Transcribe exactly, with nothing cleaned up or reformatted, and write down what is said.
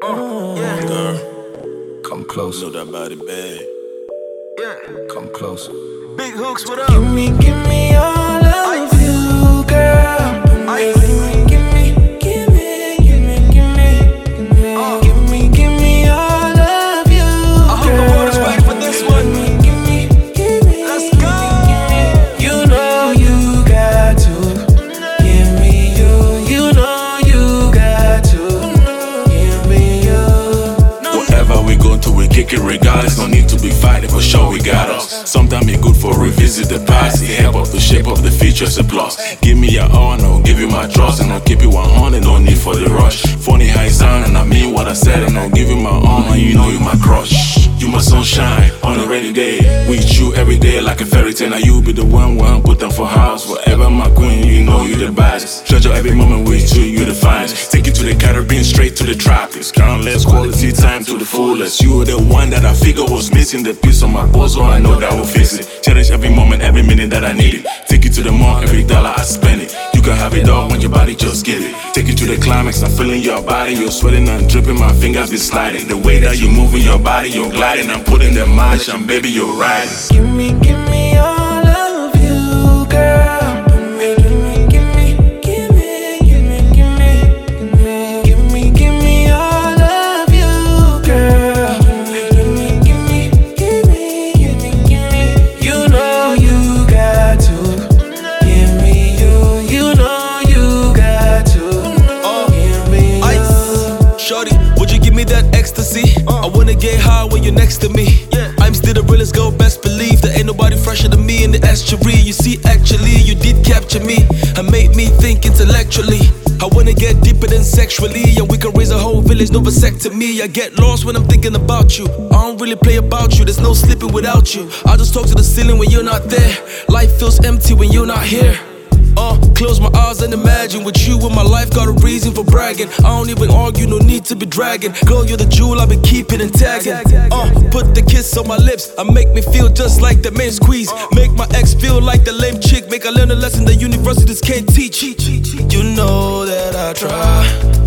Uh, yeah. Girl, Come closer. know that body bad. Yeah. Come closer. Big hooks, what up? Give me, give me all of you, girl. Ice. Give me, give me, give me, give me, give me, Uh. give me, give me all of you, I hope the world is ready for this one. Give me, give me, Let's go. you know you got to give me you. You know you got to give me you. Whatever we go through, we kick it regardless. No need to be fighting, for sure we got us. Sometimes it's good for revisit the past. It help us to shape up the future, it's a plus. Give me your all, and I'll give you my trust, and I'll keep you one hundred, no need for the rush. Funny how it sound, and I mean what I said, and I'll give you my all, and you know you my crush. You my sunshine on a rainy day. With you every day like a fairy tale. Now you be the one, one put them for house. Forever my queen, you know you the baddest. Treasure every moment with you, you the finest. Take you to the Caribbean, straight to the tropics. Countless quality time to the fullest. You were the one that I figure was missing. The piece of my puzzle, I know that will fix it. Cherish every moment, every minute that I need it. Take you to the mall, every dollar I spend it. You can have it all when your body just get it. Take you to the climax, I'm feeling your body. You're sweating and dripping, my fingers be sliding. The way that you moving your body, you're gliding. I'm putting the margin, baby, you're riding. Give me, give me all of you, girl. Give me, give me, give me, give me, give me, give me, give me all of you, girl. Give me, give me, give me, give me, give me. You know you got to give me you. You know you got to give me you. Ice, shorty, would you give me that ecstasy? I wanna get high when you're next to me. I'm still the realest girl, best believe there ain't nobody fresher than me in the estuary. You see, actually, you did capture me and made me think intellectually. I wanna get deeper than sexually, and we can raise a whole village, no vasectomy. I get lost when I'm thinking about you. I don't really play about you, there's no sleeping without you. I just talk to the ceiling when you're not there. Life feels empty when you're not here. Uh, close my eyes and imagine with you in my life, got a reason for bragging. I don't even argue, no need to be dragging. Girl, you're the jewel I've been keeping and tagging. Uh, put the kiss on my lips and make me feel just like the main squeeze. Make my ex feel like the lame chick. Make I learn a lesson that universities can't teach. You know that I try.